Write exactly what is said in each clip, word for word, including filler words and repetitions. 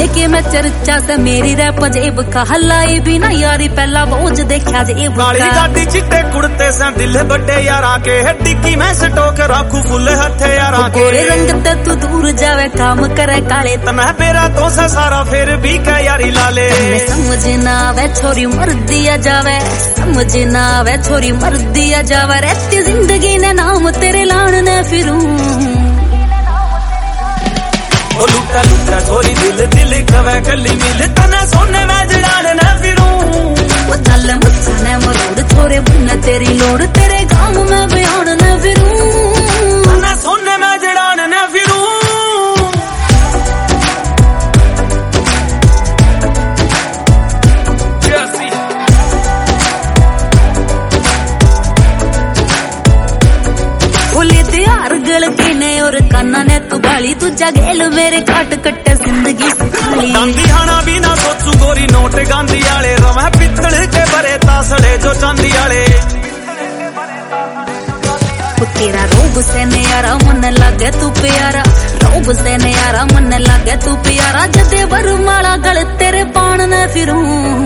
के मैं चर्चा से मेरी रैप जेब का हलाई भी ना यारी पहला बोझ देखा जेब का काली गाड़ी चिट्टे कुड़ते से दिल बड़े यारा के टिक्की मैं सटोक रखू फुल हथे यारा के गोरे रंग ते तू दूर जावे काम करे काले तना मेरा तो सारा फिर भी क्या यारी लाले समझ ना आवे छोरी मर दिया जावे समझ ना आवे छोरी मर दिया जावे रहती जिंदगी ने नाम तेरे लान ने फिरूं ओ लुटा लुटा छोरी दिल दिल कवे कली मिल तना सोने में जड़ान न फिरूं वो चल मुझसे ने मरोड़ छोरे बुन तेरी लोड़ तेरे गाँव में बयान न फिरूं तना सोने में जड़ान न फिरूं फुली त्यार गल के ने और काना ने तू बाली तू जगेल मेरे काट कट्टे जिंदगी सुखाली गांधी हाना भी ना सोचू गोरी नोट गांधी आले रवा पित्तल के बरे तासड़े जो चांदी आले तेरा रोब से नयारा मन लगे तू प्यारा रोब से नयारा मन लगे तू प्यारा जदे वरमाला गल तेरे पान न फिरूं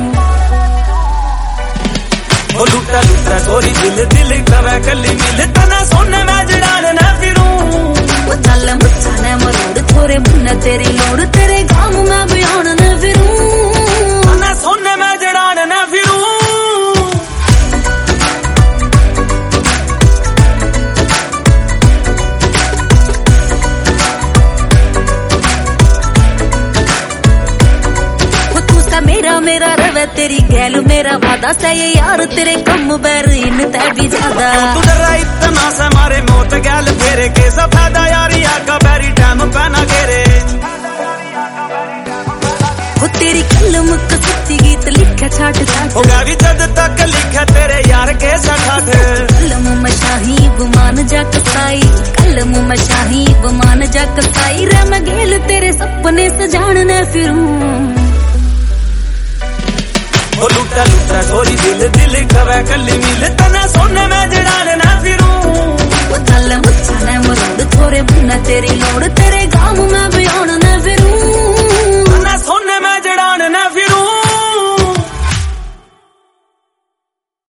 ओ लुटा लुटा छोरी दिल दिल कवे कली मिल तना सोने में जड़ान न फिरूं वो चल मुझसे ने मरोड़ छोरे बुन तेरी लोड़ तेरे गाँव में बयान न फिरूं तना सोने में जड़ान न फिरूं मेरा मेरा रवे तेरी गैल मेरा वादा से ये यार तेरे कम बैर इन ते भी ज्यादा तू डरा इतना से मारे मौत गैल फेरे के सफेदा यारी आका बैरी टाइम पहना घेरे वो तेरी कलम का सच्ची गीत लिखे छाट छाट हो गया भी जद तक लिखे तेरे यार के सठाठ कलम में शाही मान जा कसाई कलम में शाही मान जा कसाई रे मैं गेल तेरे सपने सजान न फिरूं ओ लुटा लुटा छोरी दिल दिल कवे कली मिल तना सोने में जड़ान न फिरूं